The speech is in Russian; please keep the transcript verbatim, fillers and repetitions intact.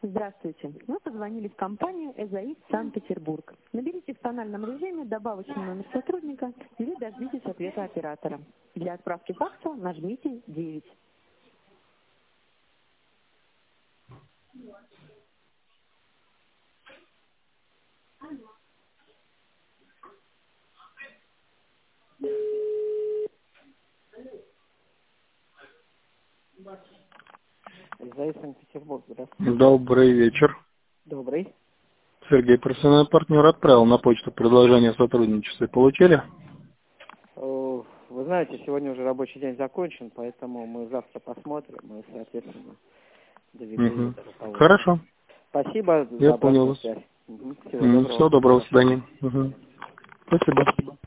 Здравствуйте. Мы позвонили в компанию «Эзоис Санкт-Петербург». Наберите в тональном режиме добавочный номер сотрудника или дождитесь ответа оператора. Для отправки факса нажмите девять. Эзоис Санкт-Петербург, здравствуйте. Добрый вечер. Добрый. Сергей, профессиональный партнер, отправил на почту предложение о сотрудничестве. Получили? Э, Вы знаете, сегодня уже рабочий день закончен, поэтому мы завтра посмотрим и, соответственно, доведу Угу. до руководства. Хорошо. Спасибо Я за понял обратную вас. связь. Мгм. Всего М, доброго. Всего доброго, до свидания. Угу. Спасибо.